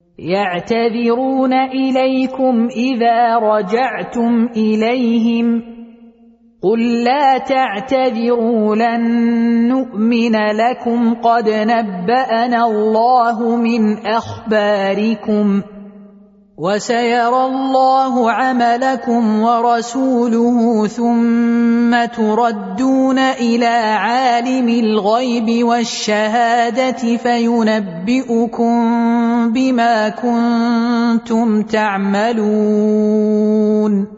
يعتذرون إليكم إذا رجعتم إليهم قل لا تعتذروا لن نؤمن لكم قد نبأنا الله من أخباركم وسيرى الله عملكم ورسوله ثم تردون إلى عالم الغيب والشهادة فينبئكم بما كنتم تعملون